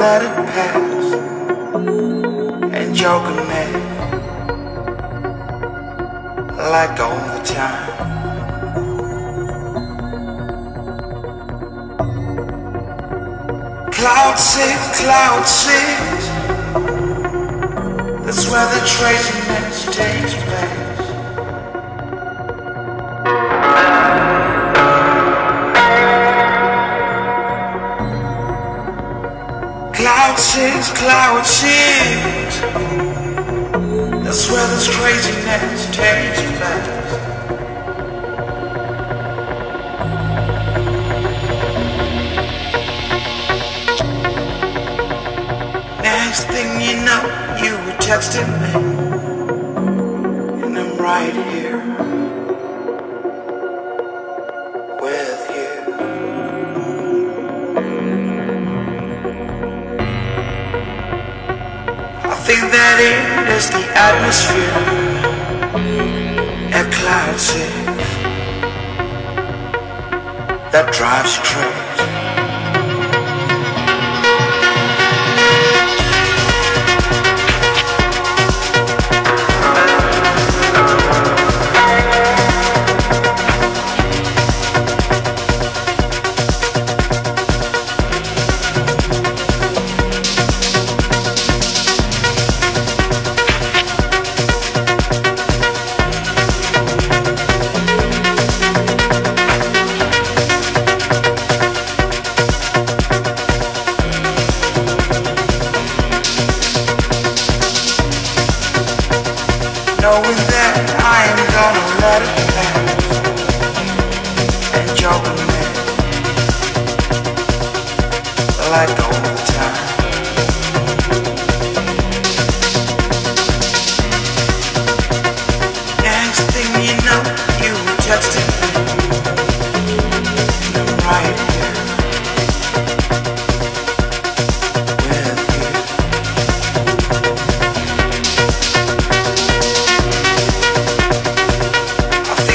let it pass and joking me like all the time. Cloud six, that's where the traciness takes place. Cloud six, that's where this craziness takes place. Next thing you know, you were texting me, and I'm right here with you. I think that it is the atmosphere at Cloud Six that drives you crazy. Knowing that I am gonna let it pass and joking me like all the time. Next thing you know, you were texting me, and I'm right here with you. I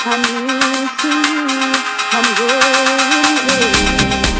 I'm missing you. I'm going away.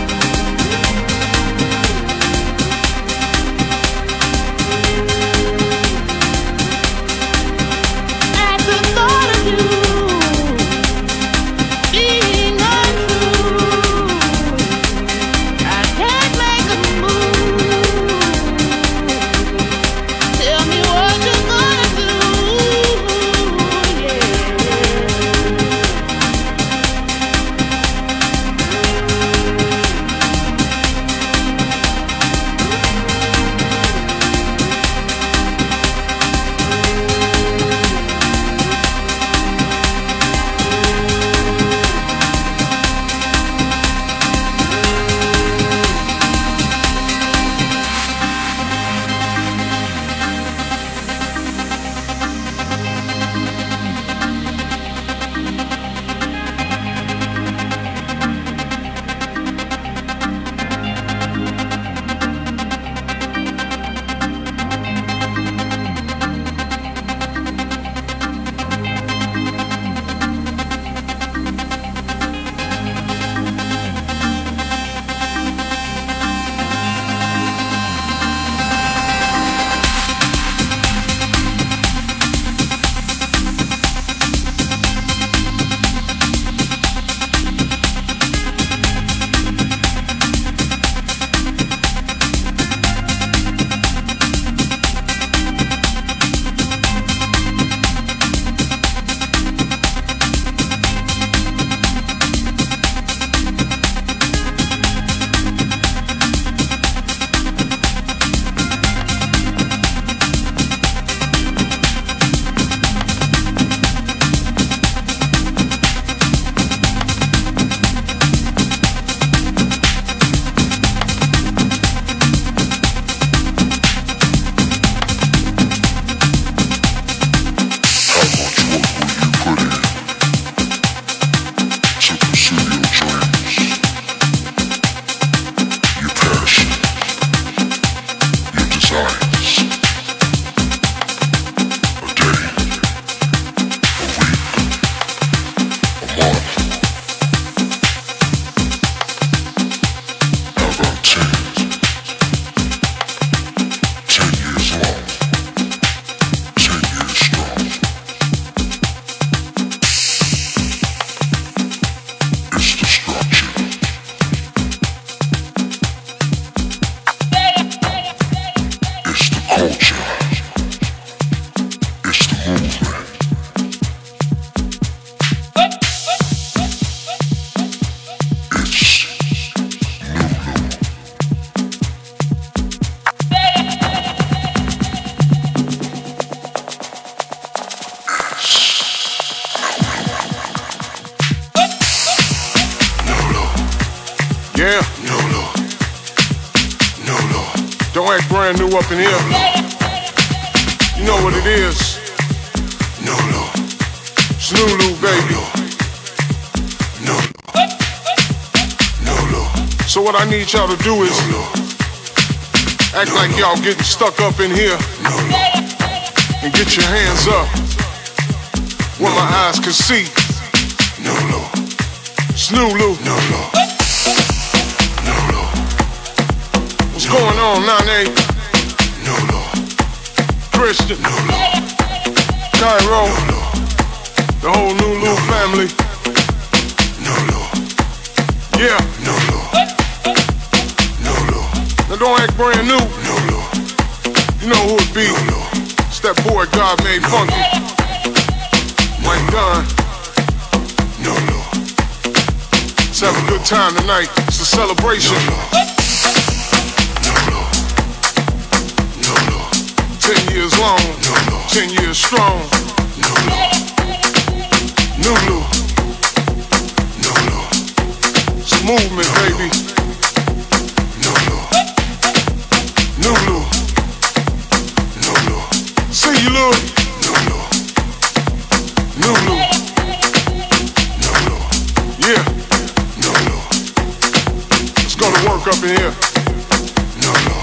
Yeah? No, Lord. No, Lord. Don't act brand new up in here. No, you know what it is. No, Lord. Snoo-Loo, baby. No, Lord. No, Lord. So what I need y'all to do is act like y'all getting stuck up in here. No, Lord. And get your hands up where my eyes can see. No, Lord. Snoo-Loo. No, Lord. What's going on, Nane? No, Lord. Christian? No, Lord. Cairo? No, Lord. The whole New family? No, Lord. Yeah? No, Lord. No, Lord. Now don't act brand new. No, Lord. You know who it be. No, Lord. It's that boy God made funky. Mike Dunn. No, Lord. Let's have a good time tonight. It's a celebration. No, Lord. 10 years long, no, 10 years strong. No, New, no, it's a movement, baby. No, New, no, see you, Lou. No, New, no, yeah, no, it's gonna work up in here. No.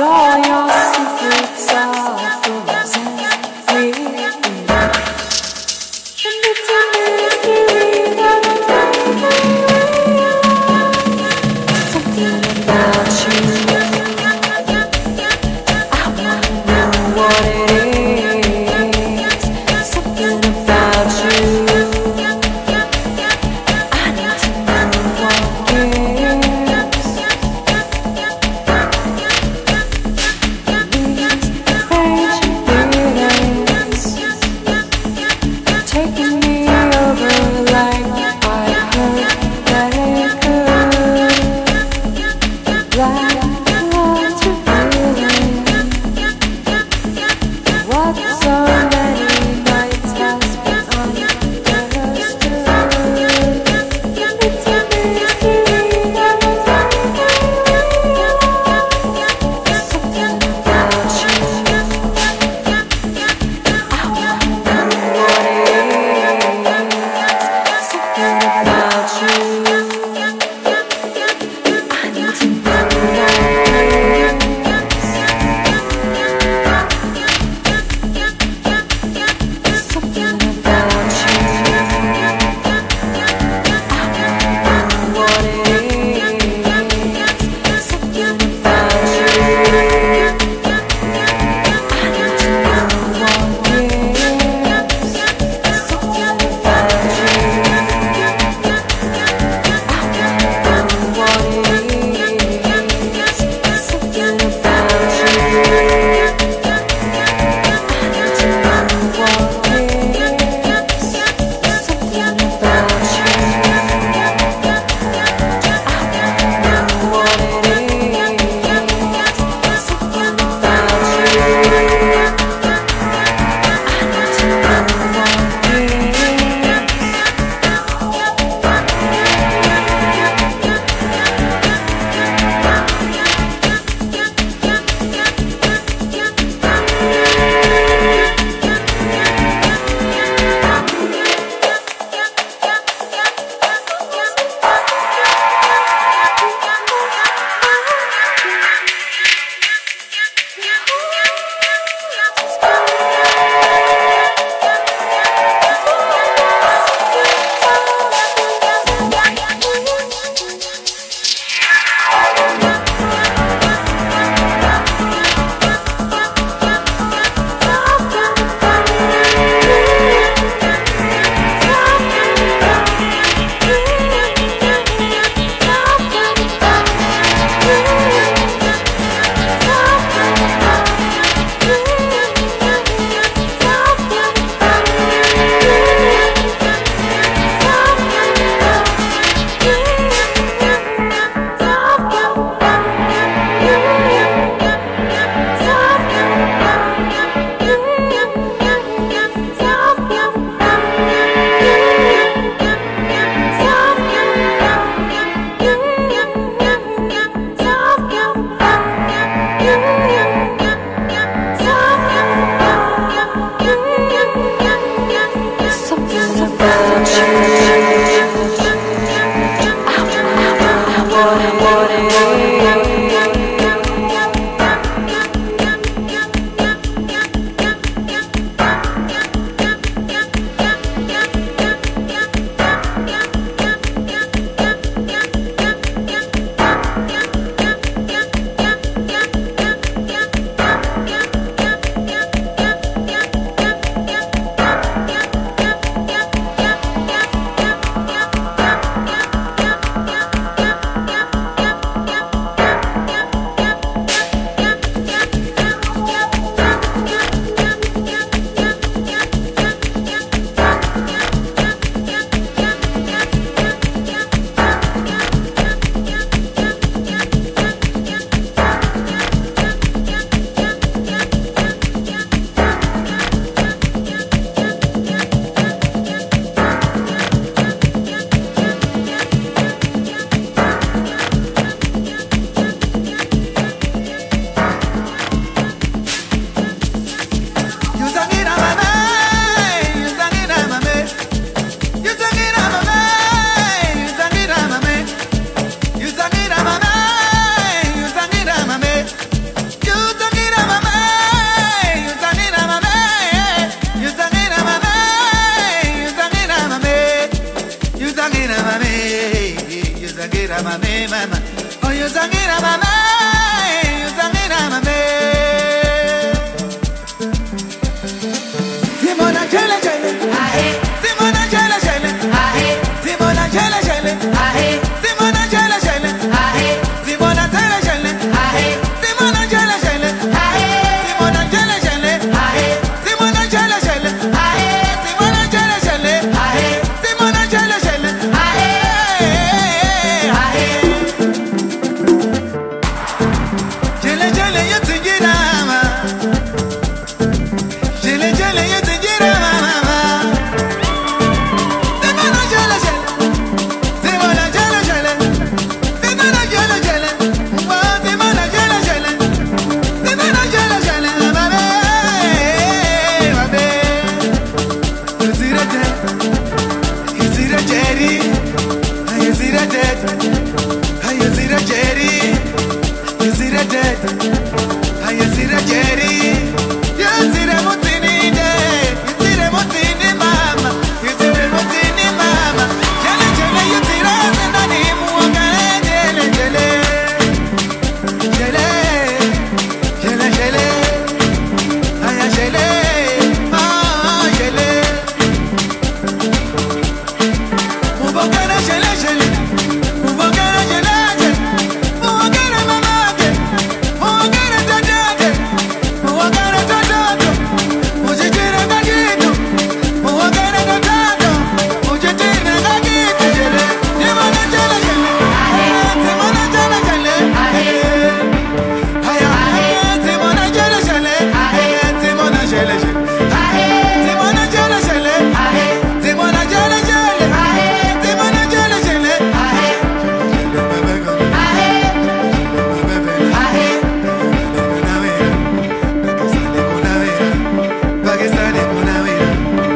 all your secrets are frozen within. And it's a mystery that something about you. I wanna know what it is. Something about you. I need to know what it is. These crazy feelings taking me over like I heard that it could. Like love's revealing what so many nights has been understood. It's a mystery that something about you. I wanna know what it is. Something about you. I need to know what it is. Something about you. I wanna know what it is. Something about you. I need to know what it is. Something about you. I wanna know what it is. Something about you. I need to know what it is. Something about you. Yuzangira mama, Yuzangira mama. Simona chele chele, ahe. Simona chele chele, ahe. Simona chele chele, ahe. Simona chele chele, ahe. Simona chele chele, ahe. Simona chele chele, ahe. Simona chele chele, ahe. Simona chele chele, ahe. Simona chele chele, ahe. Simona chele chele, ahe. Ahe. Chele chele yutingira mama. Chele chele yutingira mama. Simona chele chele, Simona chele chele, Simona chele chele, Simona chele chele, Simona chele chele, babe, babe. You see the jetty, you see the jet, you see the jetty, you see the jet, you see the jetty, you see the mutini day, you see the mutini mama, you see the mutini mama. Jele jele, you see the nani muanga jele jele, jele, jele jele, aya jele, ah jele. Mubokana jele jele, mubokana jele jele, mubokana mama jele, mubokana dada jele, mubokana dada jele, mujijira kajitu, mubokana dada jele, mujijira kajitu jele. Simona jele jele, Simona jele jele, aya, Simona jele jele, Simona jele jele, Simona jele jele, Simona jele jele, Simona jele jele, Pakistani kuna wira,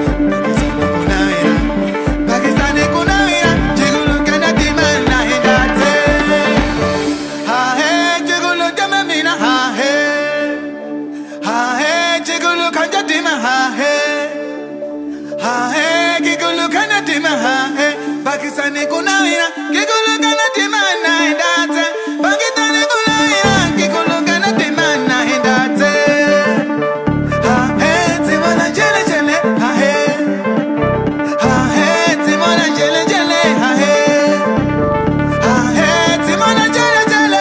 Pakistani kuna wira, jigulu kana dimana hindate, ha he, jigulu kama mina ha he, jigulu kanja dima ha he, jigulu kana dima ha he, Pakistani kuna wira, jigulu kana dimana hindate, Pakistani kuna wira, jigulu kana dimana hindate. Simona jele jele, Simona jele jele, Simona jele jele,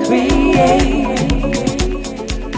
breathe.